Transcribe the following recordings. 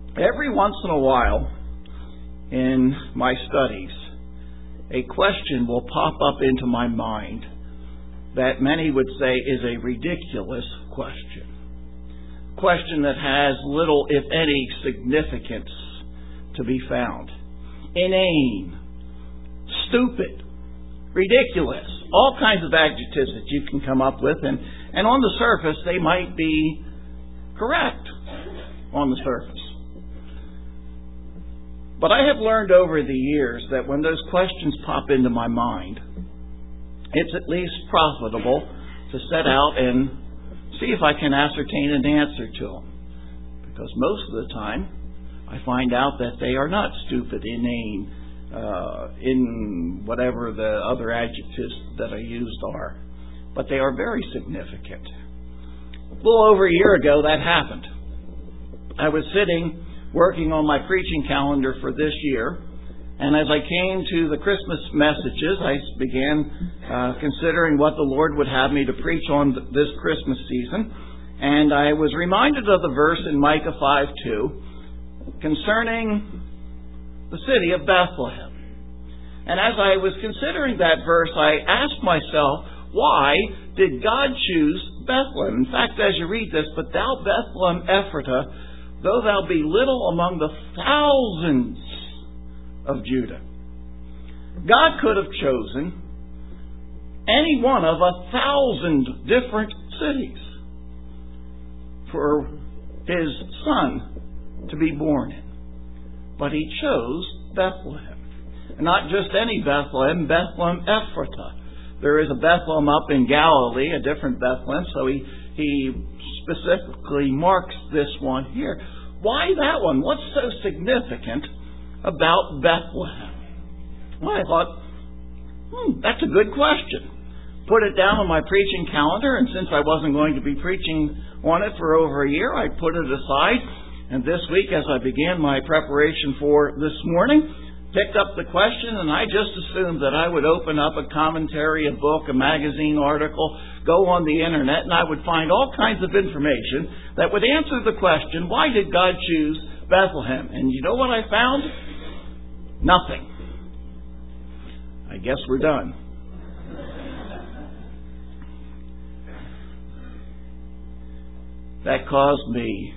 Every once in a while in my studies, a question will pop up into my mind that many would say is a ridiculous question. A question that has little, if any, significance to be found. Inane, stupid, ridiculous, all kinds of adjectives that you can come up with, and on the surface they might be correct on the surface. But I have learned over the years that when those questions pop into my mind, it's at least profitable to set out and see if I can ascertain an answer to them. Because most of the time, I find out that they are not stupid, inane, in whatever the other adjectives that I used are. But they are very significant. A little over a year ago, that happened. I was sitting working on my preaching calendar for this year, and as I came to the Christmas messages, I began considering what the Lord would have me to preach on this Christmas season, and I was reminded of the verse in Micah 5:2 concerning the city of Bethlehem. And as I was considering that verse, I asked myself, why did God choose Bethlehem? In fact, as you read this, "But thou, Bethlehem Ephratah, though thou be little among the thousands of Judah." God could have chosen any one of 1,000 different cities for His Son to be born in. But He chose Bethlehem. And not just any Bethlehem, Bethlehem Ephratah. There is a Bethlehem up in Galilee, a different Bethlehem, so he specifically marks this one here. Why that one? What's so significant about Bethlehem? Well, I thought, that's a good question. Put it down on my preaching calendar, and since I wasn't going to be preaching on it for over a year, I put it aside. And this week, as I began my preparation for this morning, picked up the question, and I just assumed that I would open up a commentary, a book, a magazine article, go on the internet, and I would find all kinds of information that would answer the question, why did God choose Bethlehem? And you know what I found? Nothing. I guess we're done. That caused me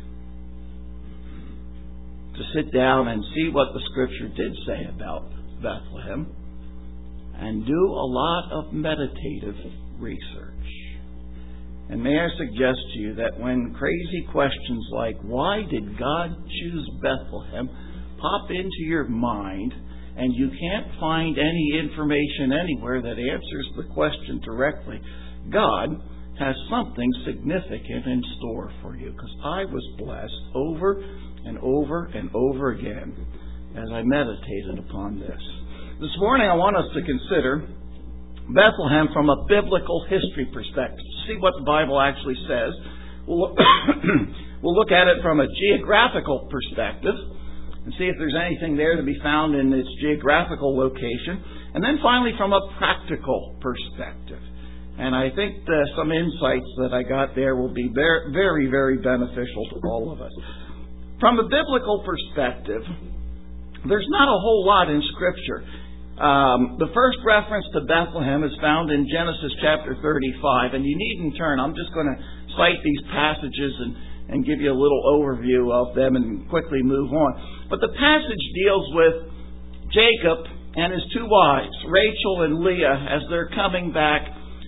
to sit down and see what the Scripture did say about Bethlehem and do a lot of meditative research. And may I suggest to you that when crazy questions like, why did God choose Bethlehem, pop into your mind and you can't find any information anywhere that answers the question directly, God has something significant in store for you. Because I was blessed over and over and over again as I meditated upon this. This morning I want us to consider Bethlehem from a biblical history perspective. See what the Bible actually says. We'll look at it from a geographical perspective and see if there's anything there to be found in its geographical location. And then finally from a practical perspective. And I think some insights that I got there will be very, very, very beneficial to all of us. From a biblical perspective, there's not a whole lot in Scripture. The first reference to Bethlehem is found in Genesis chapter 35, and you needn't turn. I'm just going to cite these passages and give you a little overview of them and quickly move on. But the passage deals with Jacob and his two wives, Rachel and Leah, as they're coming back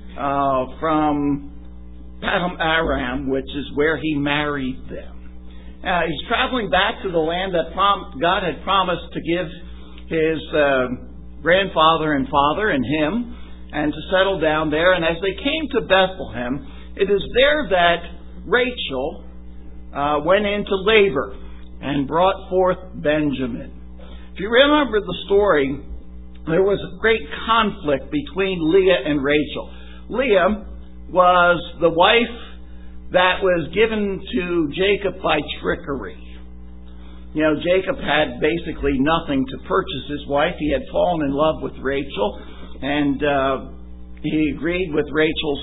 from Paddan Aram, which is where he married them. He's traveling back to the land that God had promised to give his grandfather and father and him, and to settle down there. And as they came to Bethlehem, it is there that Rachel went into labor and brought forth Benjamin. If you remember the story, there was a great conflict between Leah and Rachel. Leah was the wife that was given to Jacob by trickery. You know, Jacob had basically nothing to purchase his wife. He had fallen in love with Rachel, and he agreed with Rachel's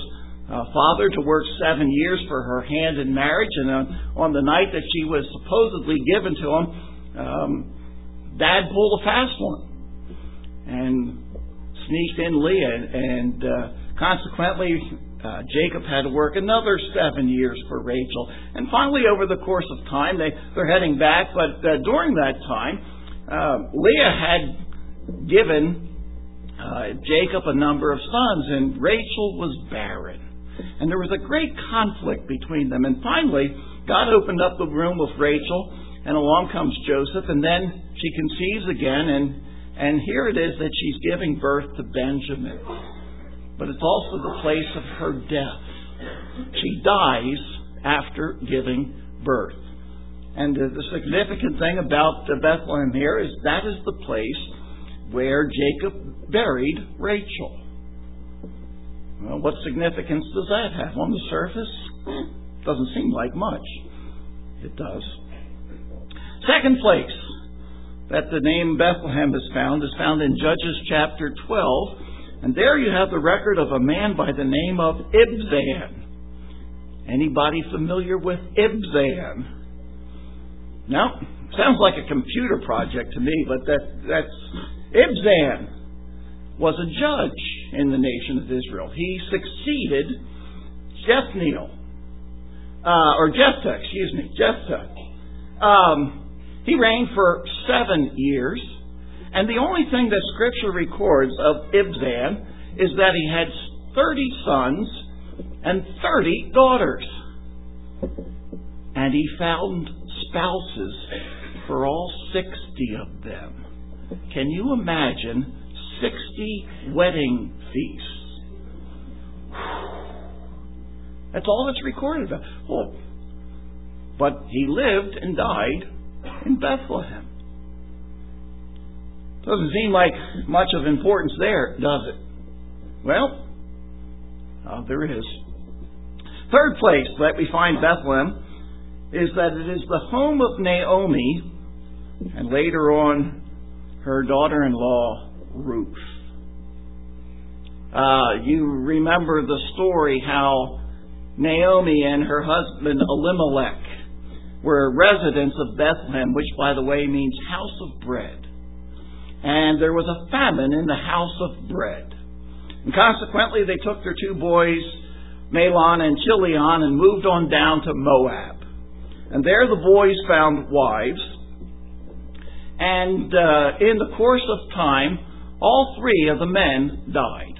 father to work 7 years for her hand in marriage, and on the night that she was supposedly given to him, Dad pulled a fast one and sneaked in Leah, and consequently Jacob had to work another 7 years for Rachel. And finally, over the course of time, they're heading back, but during that time, Leah had given Jacob a number of sons, and Rachel was barren. And there was a great conflict between them. And finally, God opened up the womb of Rachel, and along comes Joseph, and then she conceives again, and here it is that she's giving birth to Benjamin. But it's also the place of her death. She dies after giving birth. And the significant thing about Bethlehem here is that is the place where Jacob buried Rachel. Well, what significance does that have? On the surface, doesn't seem like much. It does. Second place that the name Bethlehem is found in Judges chapter 12. And there you have the record of a man by the name of Ibzan. Anybody familiar with Ibzan? No? Sounds like a computer project to me, but that's Ibzan was a judge in the nation of Israel. He succeeded Jephthah. He reigned for 7 years, and the only thing that Scripture records of Ibzan is that he had 30 sons and 30 daughters. And he found spouses for all 60 of them. Can you imagine 60 wedding feasts? That's all that's recorded about. Well, but he lived and died in Bethlehem. Doesn't seem like much of importance there, does it? Well, there is. Third place that we find Bethlehem is that it is the home of Naomi, and later on her daughter-in-law Ruth. You remember the story how Naomi and her husband Elimelech were residents of Bethlehem, which, by the way, means house of bread. And there was a famine in the house of bread. And consequently, they took their 2 boys, Mahlon and Chilion, and moved on down to Moab. And there the boys found wives. And in the course of time, all 3 of the men died.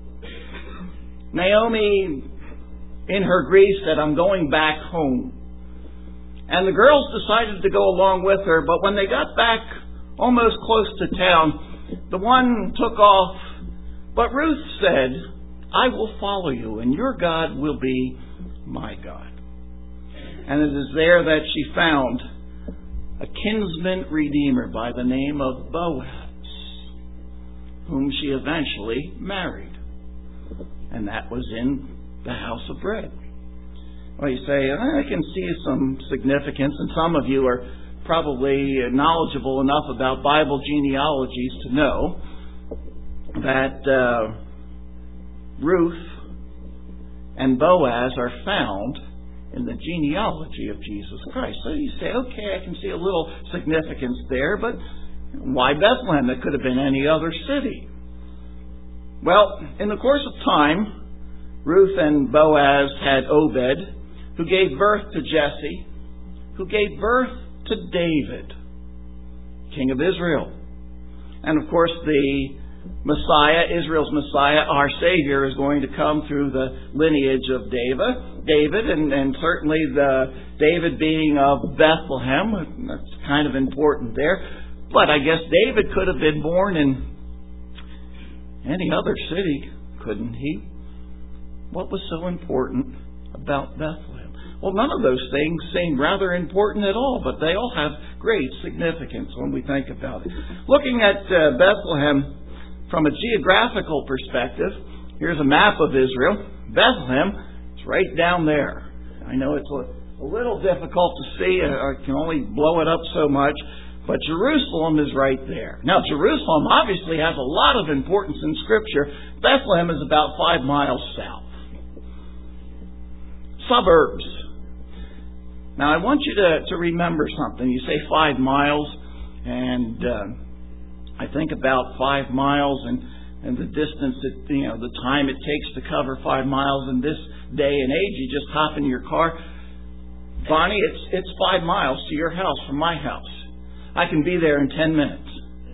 Naomi, in her grief, said, "I'm going back home." And the girls decided to go along with her, but when they got back almost close to town, the one took off. But Ruth said, "I will follow you, and your God will be my God." And it is there that she found a kinsman redeemer by the name of Boaz, whom she eventually married. And that was in the house of bread. Well, you say, I can see some significance, and some of you are probably knowledgeable enough about Bible genealogies to know that Ruth and Boaz are found in the genealogy of Jesus Christ. So you say, okay, I can see a little significance there, but why Bethlehem? It could have been any other city. Well, in the course of time, Ruth and Boaz had Obed, who gave birth to Jesse, who gave birth to David, king of Israel. And of course, the Messiah, Israel's Messiah, our Savior, is going to come through the lineage of David, and certainly David being of Bethlehem, that's kind of important there. But I guess David could have been born in any other city, couldn't he? What was so important about Bethlehem? Well, none of those things seem rather important at all, but they all have great significance when we think about it. Looking at Bethlehem from a geographical perspective, here's a map of Israel. Bethlehem is right down there. I know it's a little difficult to see. I can only blow it up so much. But Jerusalem is right there. Now, Jerusalem obviously has a lot of importance in Scripture. Bethlehem is about 5 miles south. suburbs. Now, I want you to remember something. You say 5 miles, and I think about 5 miles and the distance that, the time it takes to cover 5 miles in this day and age. You just hop in your car. Bonnie, it's 5 miles to your house from my house. I can be there in 10 minutes.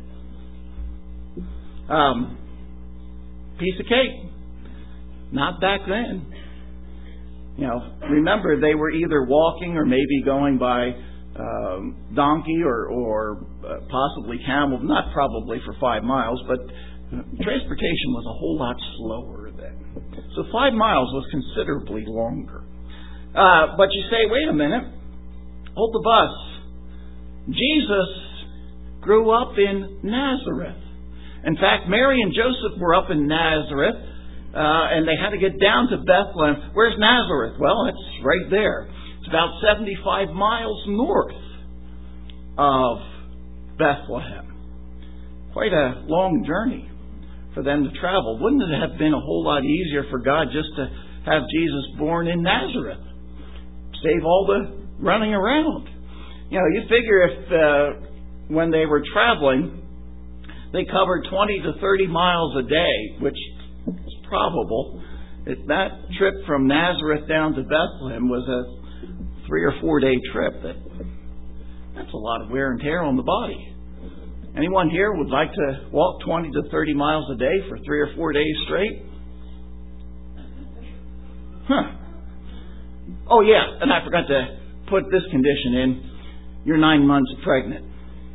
Piece of cake. Not back then. Remember, they were either walking or maybe going by donkey or possibly camel. Not probably for 5 miles, but transportation was a whole lot slower then. So 5 miles was considerably longer. But you say, wait a minute, hold the bus. Jesus grew up in Nazareth. In fact, Mary and Joseph were up in Nazareth, and they had to get down to Bethlehem. Where's Nazareth? Well, it's right there. It's about 75 miles north of Bethlehem. Quite a long journey for them to travel. Wouldn't it have been a whole lot easier for God just to have Jesus born in Nazareth? Save all the running around. You figure if when they were traveling, they covered 20 to 30 miles a day, which is probable. That trip from Nazareth down to Bethlehem was a 3 or 4 day trip. That's a lot of wear and tear on the body. Anyone here would like to walk 20 to 30 miles a day for 3 or 4 days straight? Oh yeah, and I forgot to put this condition in. You're 9 months pregnant.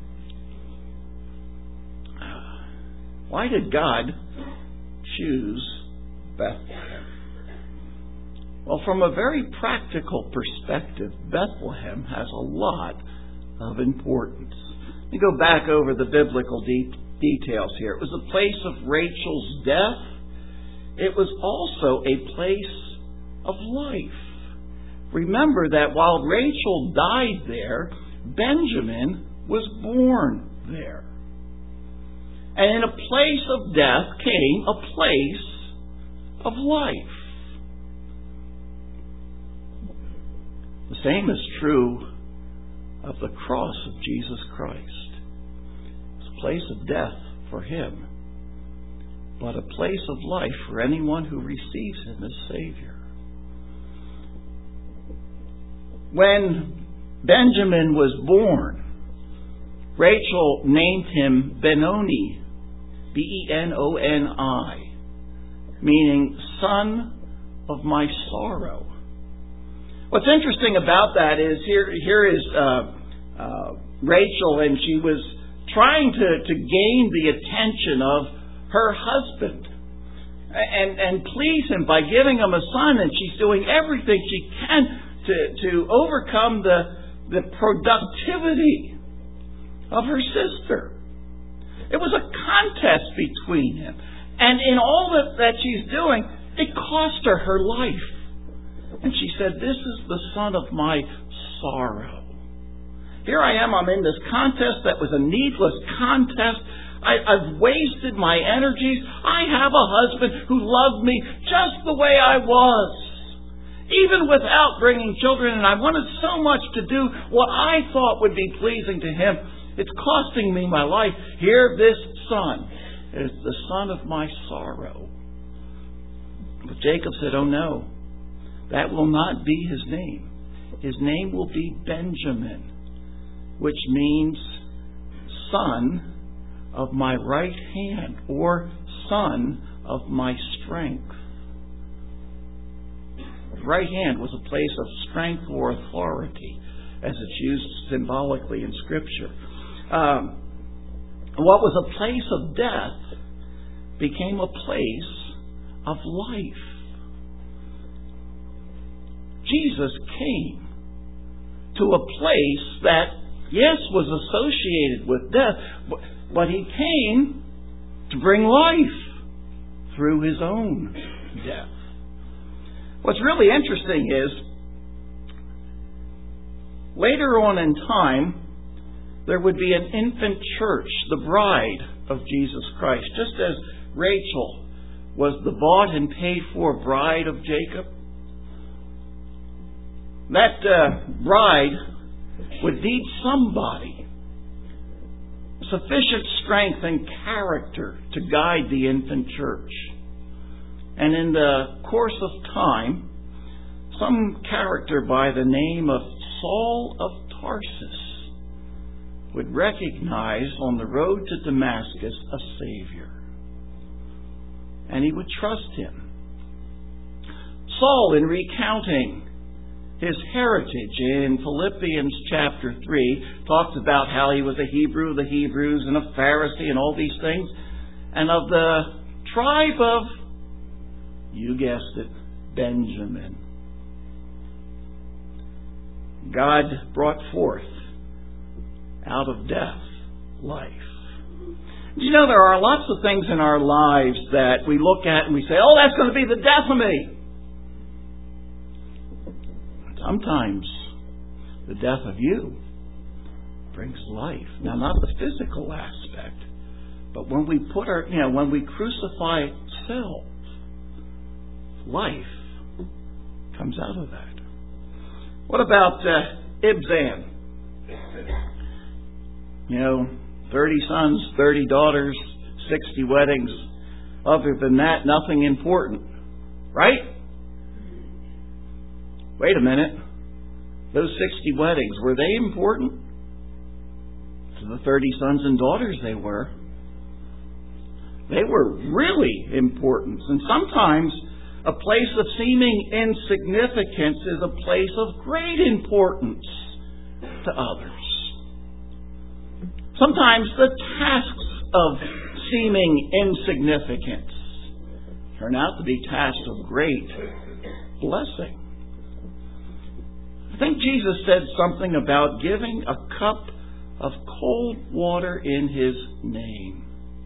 Why did God choose Bethlehem? Well, from a very practical perspective, Bethlehem has a lot of importance. Let me go back over the biblical details here. It was a place of Rachel's death. It was also a place of life. Remember that while Rachel died there, Benjamin was born there. And in a place of death came a place of life. The same is true of the cross of Jesus Christ. It's a place of death for Him, but a place of life for anyone who receives Him as Savior. When Benjamin was born, Rachel named him Benoni, Benoni, meaning son of my sorrow. What's interesting about that is here is Rachel, and she was trying to gain the attention of her husband and please him by giving him a son, and she's doing everything she can to overcome the productivity of her sister. It was a contest between them. And in all that she's doing, it cost her her life. And she said, this is the son of my sorrow. Here I am, I'm in this contest that was a needless contest. I've wasted my energies. I have a husband who loved me just the way I was, even without bringing children, and I wanted so much to do what I thought would be pleasing to him. It's costing me my life. Here, this son is the son of my sorrow. But Jacob said, oh no, that will not be his name. His name will be Benjamin, which means son of my right hand, or son of my strength. Right hand was a place of strength or authority, as it's used symbolically in Scripture. What was a place of death became a place of life. Jesus came to a place that, yes, was associated with death, but He came to bring life through His own death. What's really interesting is, later on in time, there would be an infant church, the bride of Jesus Christ. Just as Rachel was the bought and paid for bride of Jacob, that bride would need somebody, sufficient strength and character to guide the infant church. And in the course of time, some character by the name of Saul of Tarsus would recognize on the road to Damascus a Savior. And he would trust him. Saul, in recounting his heritage in Philippians chapter 3, talks about how he was a Hebrew of the Hebrews and a Pharisee and all these things. And of the tribe of, you guessed it, Benjamin. God brought forth out of death life. You know, there are lots of things in our lives that we look at and we say, oh, that's going to be the death of me. Sometimes the death of you brings life. Now, not the physical aspect, but when we put when we crucify self, life comes out of that. What about Ibzan? 30 sons, 30 daughters, 60 weddings. Other than that, nothing important. Right? Wait a minute. Those 60 weddings, were they important? To the 30 sons and daughters they were. They were really important. And sometimes a place of seeming insignificance is a place of great importance to others. Sometimes the tasks of seeming insignificance turn out to be tasks of great blessing. I think Jesus said something about giving a cup of cold water in His name.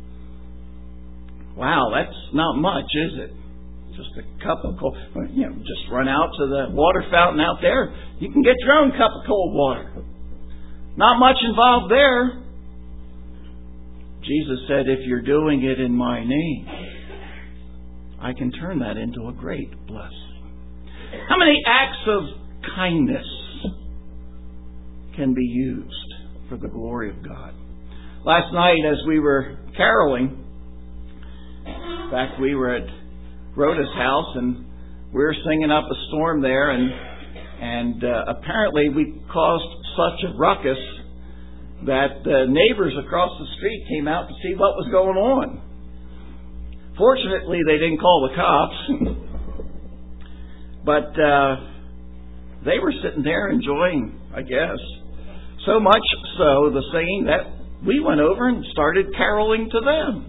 Wow, that's not much, is it? Just a cup of cold. Just run out to the water fountain out there. You can get your own cup of cold water. Not much involved there. Jesus said, if you're doing it in my name, I can turn that into a great blessing. How many acts of kindness can be used for the glory of God? Last night as we were caroling, in fact, we were at Rhoda's house and we were singing up a storm there, and apparently we caused such a ruckus that the neighbors across the street came out to see what was going on. Fortunately, they didn't call the cops, but they were sitting there enjoying, I guess, so much so the singing that we went over and started caroling to them.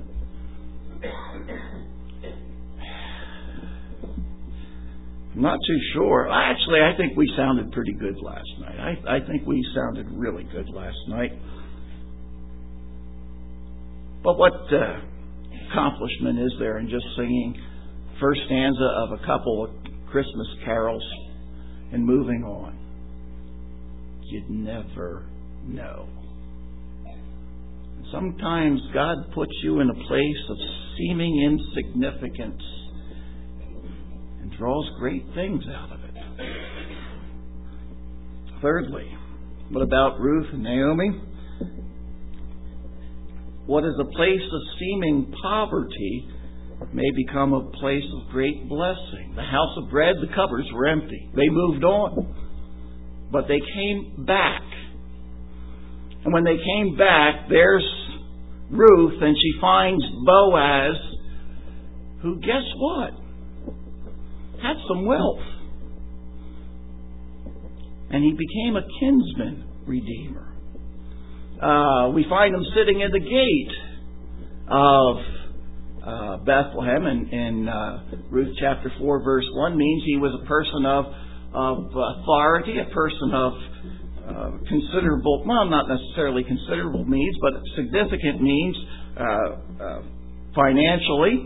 I'm not too sure. Actually, I think we sounded pretty good last night. I think we sounded really good last night. But what accomplishment is there in just singing first stanza of a couple of Christmas carols and moving on? You'd never know. Sometimes God puts you in a place of seeming insignificance and draws great things out of it. Thirdly, what about Ruth and Naomi? What is a place of seeming poverty may become a place of great blessing. The house of bread, the cupboards were empty. They moved on. But they came back. And when they came back, there's Ruth, and she finds Boaz, who, guess what? Had some wealth. And he became a kinsman redeemer. We find him sitting in the gate of Bethlehem, in Ruth chapter 4, verse 1, means he was a person of authority, a person of considerable, well, not necessarily considerable means, but significant means financially.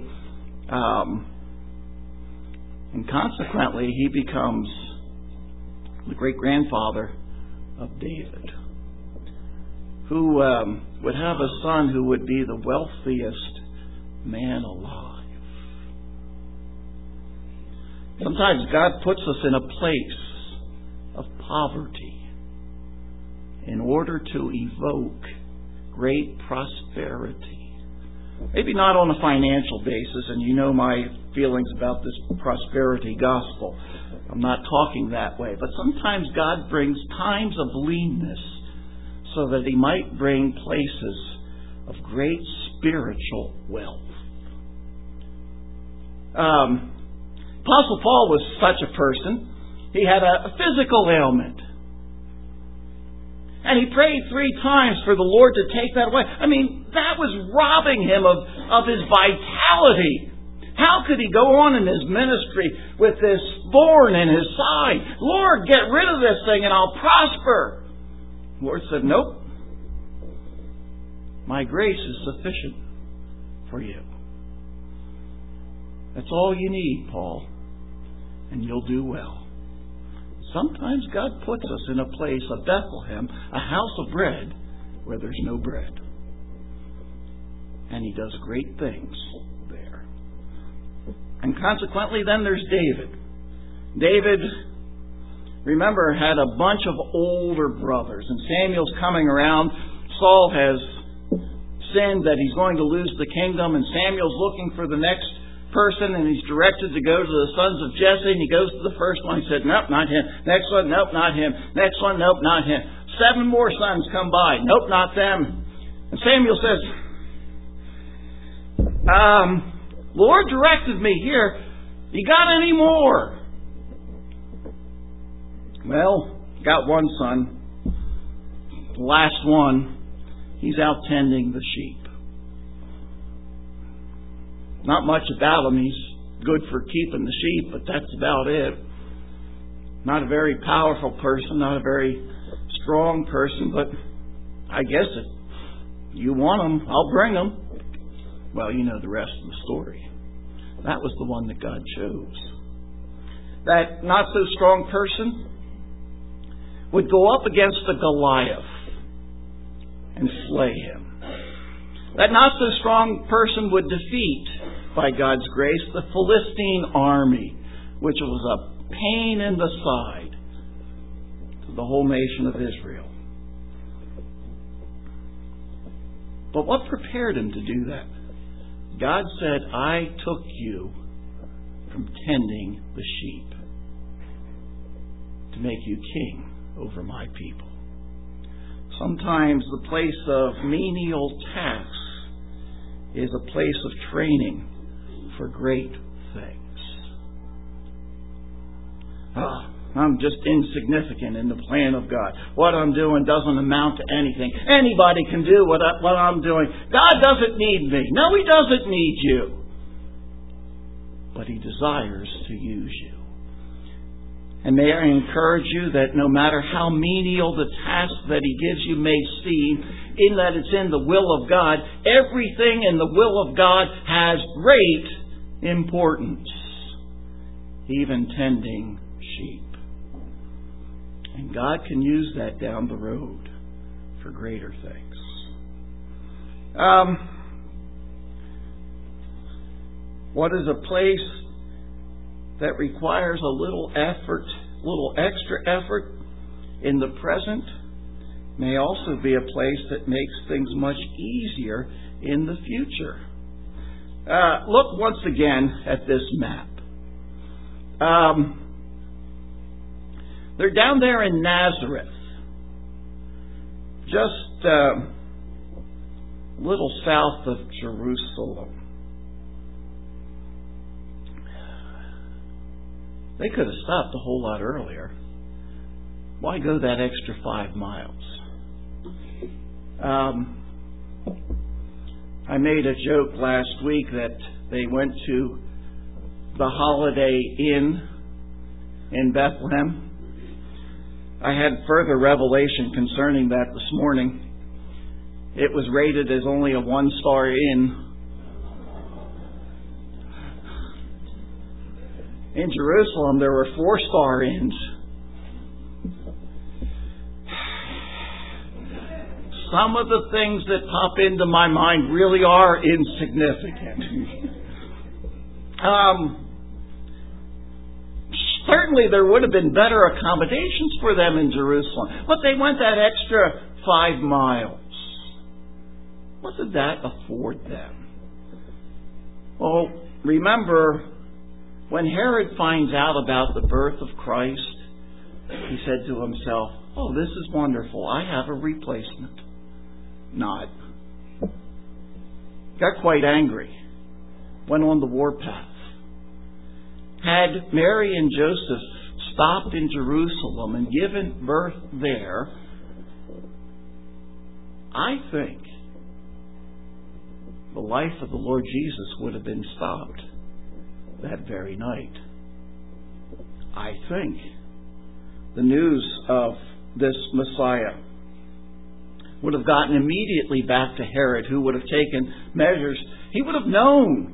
And consequently, he becomes the great-grandfather of David, who would have a son who would be the wealthiest man alive. Sometimes God puts us in a place of poverty in order to evoke great prosperity. Maybe not on a financial basis, and you know my feelings about this prosperity gospel. I'm not talking that way. But sometimes God brings times of leanness so that He might bring places of great spiritual wealth. Apostle Paul was such a person. He had a physical ailment. And he prayed 3 times for the Lord to take that away. I mean, that was robbing him of his vitality. How could he go on in his ministry with this thorn in his side? Lord, get rid of this thing and I'll prosper. The Lord said, nope. My grace is sufficient for you. That's all you need, Paul, and you'll do well. Sometimes God puts us in a place of Bethlehem, a house of bread, where there's no bread. And He does great things there. And consequently, then there's David. David, remember, had a bunch of older brothers. And Samuel's coming around. Saul has sinned that he's going to lose the kingdom. And Samuel's looking for the next person, and he's directed to go to the sons of Jesse, and he goes to the first one. He said, nope, not him. Next one, nope, not him. Next one, nope, not him. 7 more sons come by. Nope, not them. And Samuel says, Lord directed me here. You got any more? Well, got one son. The last one, he's out tending the sheep. Not much about him. He's good for keeping the sheep, but that's about it. Not a very powerful person, not a very strong person, but I guess if you want him, I'll bring him. Well, you know the rest of the story. That was the one that God chose. That not so strong person would go up against the Goliath and slay him. That not so strong person would defeat, by God's grace, the Philistine army, which was a pain in the side to the whole nation of Israel. But what prepared him to do that? God said, I took you from tending the sheep to make you king over my people. Sometimes the place of menial tasks is a place of training for great things. I'm just insignificant in the plan of God. What I'm doing doesn't amount to anything. Anybody can do what I'm doing. God doesn't need me. No, He doesn't need you. But He desires to use you. And may I encourage you that no matter how menial the task that He gives you may seem, in that it's in the will of God, everything in the will of God has great importance. Even tending sheep. And God can use that down the road for greater things. What is a place that requires a little effort, little extra effort in the present, may also be a place that makes things much easier in the future. Look once again at this map. They're down there in Nazareth, just a little south of Jerusalem. They could have stopped a whole lot earlier. Why go that extra 5 miles? I made a joke last week that they went to the Holiday Inn in Bethlehem. I had further revelation concerning that this morning. It was rated as only a 1-star inn. In Jerusalem, there were 4-star inns. Some of the things that pop into my mind really are insignificant. 30 certainly there would have been better accommodations for them in Jerusalem. But they went that extra 5 miles. What did that afford them? Well, remember, when Herod finds out about the birth of Christ, he said to himself, "Oh, this is wonderful. I have a replacement." Not. Got quite angry. Went on the warpath. Had Mary and Joseph stopped in Jerusalem and given birth there, I think the life of the Lord Jesus would have been stopped that very night. I think the news of this Messiah would have gotten immediately back to Herod, who would have taken measures. He would have known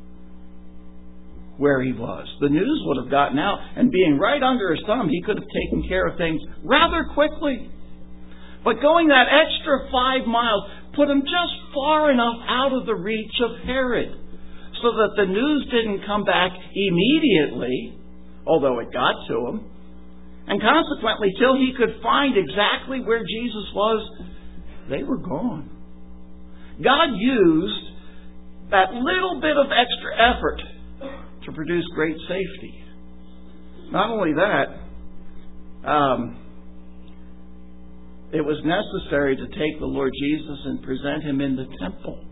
where he was. The news would have gotten out, and being right under his thumb, he could have taken care of things rather quickly. But going that extra 5 miles put him just far enough out of the reach of Herod, so that the news didn't come back immediately, although it got to him, and consequently, till he could find exactly where Jesus was, they were gone. God used that little bit of extra effort to produce great safety. Not only that, it was necessary to take the Lord Jesus and present him in the temple.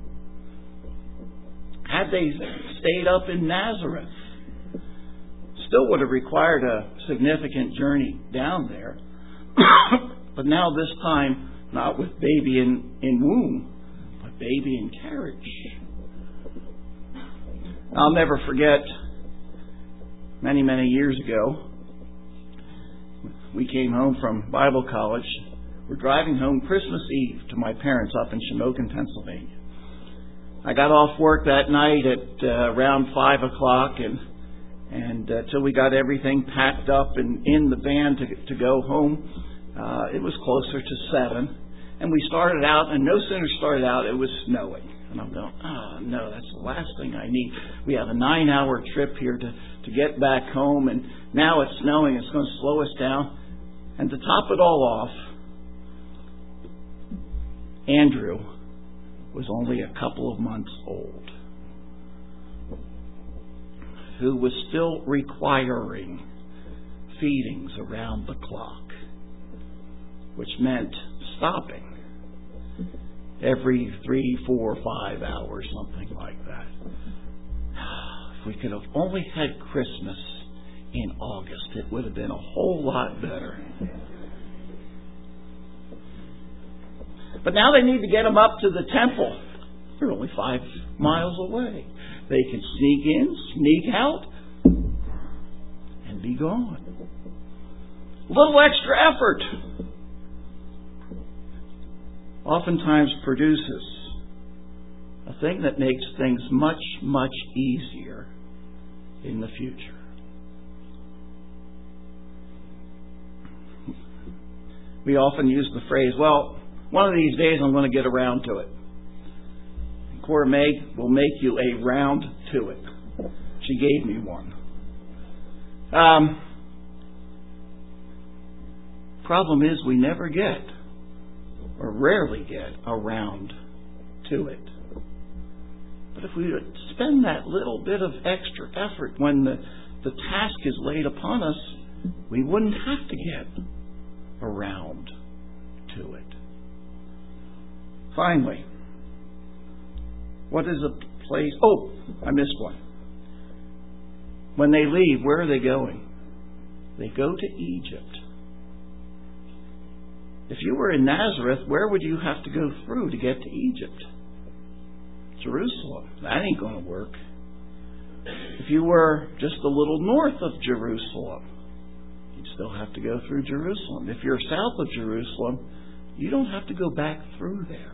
Had they stayed up in Nazareth, still would have required a significant journey down there. But now this time, not with baby in womb, but baby in carriage. I'll never forget, many, many years ago, we came home from Bible college. We're driving home Christmas Eve to my parents up in Shamokin, Pennsylvania. I got off work that night at around 5 o'clock, and till we got everything packed up and in the van to go home, it was closer to 7. And we started out, and no sooner started out, it was snowing. And I'm going, oh no, that's the last thing I need. We have a 9-hour trip here to get back home, and now it's snowing, it's going to slow us down. And to top it all off, Andrew was only a couple of months old, who was still requiring feedings around the clock, which meant stopping every 3, 4, 5 hours, something like that. If we could have only had Christmas in August, it would have been a whole lot better. But now they need to get them up to the temple. They're only 5 miles away. They can sneak in, sneak out, and be gone. A little extra effort oftentimes produces a thing that makes things much, much easier in the future. We often use the phrase, well, one of these days I'm going to get around to it. Cora May will make you a round to it. She gave me one. Problem is we never get, or rarely get, around to it. But if we would spend that little bit of extra effort when the task is laid upon us, we wouldn't have to get around to it. Finally, what is a place... Oh, I missed one. When they leave, where are they going? They go to Egypt. If you were in Nazareth, where would you have to go through to get to Egypt? Jerusalem. That ain't going to work. If you were just a little north of Jerusalem, you'd still have to go through Jerusalem. If you're south of Jerusalem, you don't have to go back through there.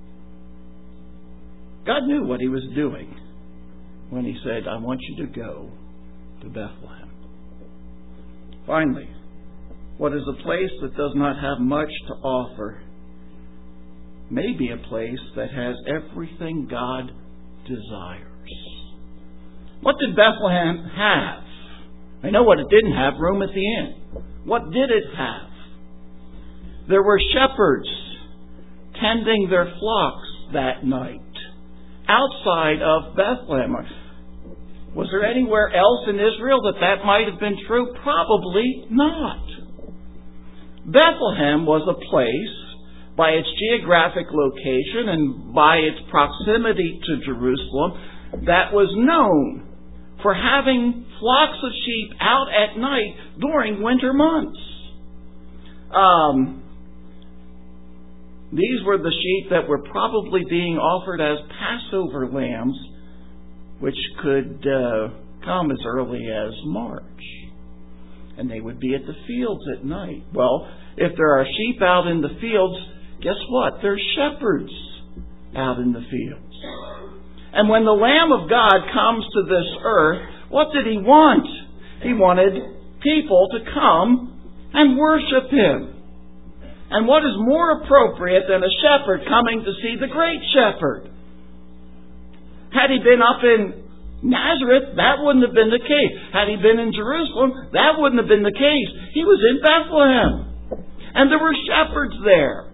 God knew what He was doing when He said, I want you to go to Bethlehem. Finally, what is a place that does not have much to offer may be a place that has everything God desires. What did Bethlehem have? I know what it didn't have, room at the inn. What did it have? There were shepherds tending their flocks that night outside of Bethlehem. Was there anywhere else in Israel that might have been true? Probably not. Bethlehem was a place, by its geographic location and by its proximity to Jerusalem, that was known for having flocks of sheep out at night during winter months. These were the sheep that were probably being offered as Passover lambs, which could come as early as March. And they would be at the fields at night. Well, if there are sheep out in the fields, guess what? There's shepherds out in the fields. And when the Lamb of God comes to this earth, what did He want? He wanted people to come and worship Him. And what is more appropriate than a shepherd coming to see the great shepherd? Had He been up in Nazareth, that wouldn't have been the case. Had He been in Jerusalem, that wouldn't have been the case. He was in Bethlehem. And there were shepherds there.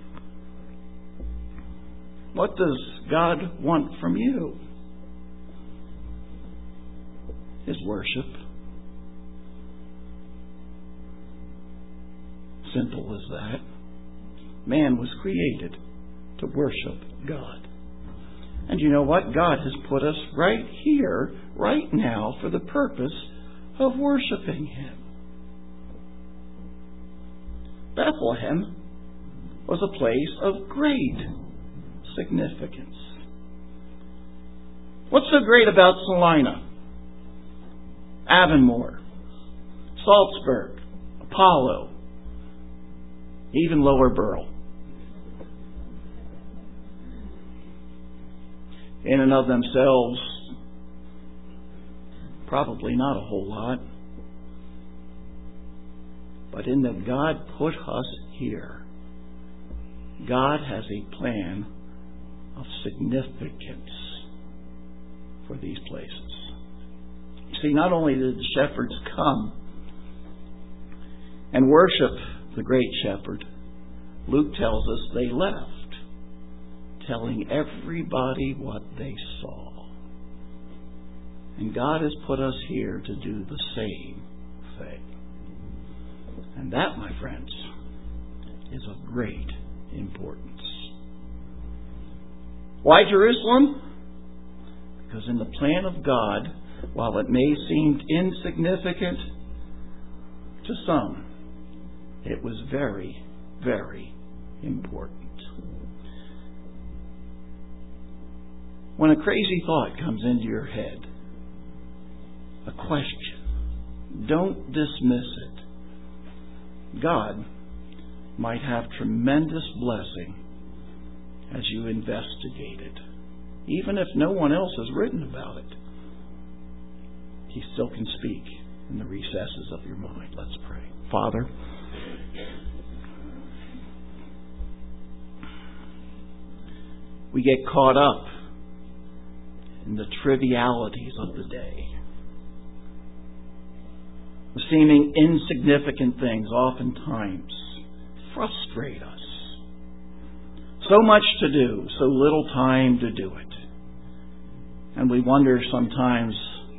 What does God want from you? His worship. Simple as that. Man was created to worship God. And you know what? God has put us right here, right now, for the purpose of worshiping Him. Bethlehem was a place of great significance. What's so great about Salina, Avonmore, Salzburg, Apollo, even Lower Burl? In and of themselves, probably not a whole lot. But in that God put us here, God has a plan of significance for these places. You see, not only did the shepherds come and worship the great shepherd, Luke tells us they left, telling everybody what they saw. And God has put us here to do the same thing. And that, my friends, is of great importance. Why Jerusalem? Because in the plan of God, while it may seem insignificant to some, it was very, very important. When a crazy thought comes into your head, a question, don't dismiss it. God might have tremendous blessing as you investigate it. Even if no one else has written about it, He still can speak in the recesses of your mind. Let's pray. Father, we get caught up in the trivialities of the day. The seeming insignificant things oftentimes frustrate us. So much to do, so little time to do it. And we wonder sometimes,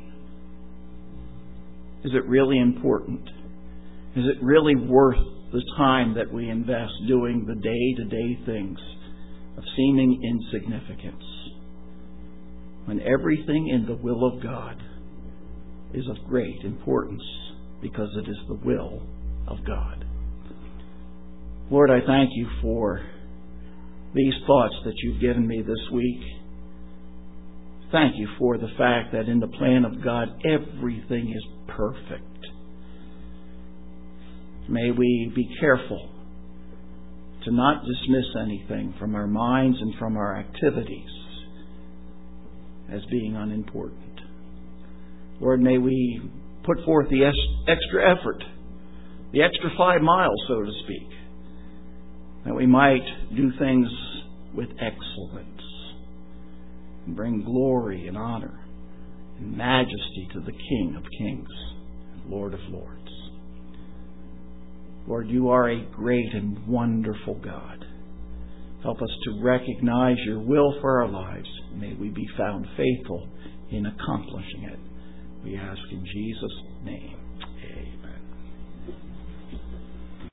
is it really important? Is it really worth the time that we invest doing the day-to-day things of seeming insignificance, when everything in the will of God is of great importance because it is the will of God? Lord, I thank You for these thoughts that You've given me this week. Thank You for the fact that in the plan of God, everything is perfect. May we be careful to not dismiss anything from our minds and from our activities as being unimportant. Lord, may we put forth the extra effort, the extra 5 miles, so to speak, that we might do things with excellence and bring glory and honor and majesty to the King of Kings Lord of Lords. Lord, you are a great and wonderful God. Help us to recognize your will for our lives. May we be found faithful in accomplishing it. We ask in Jesus' name.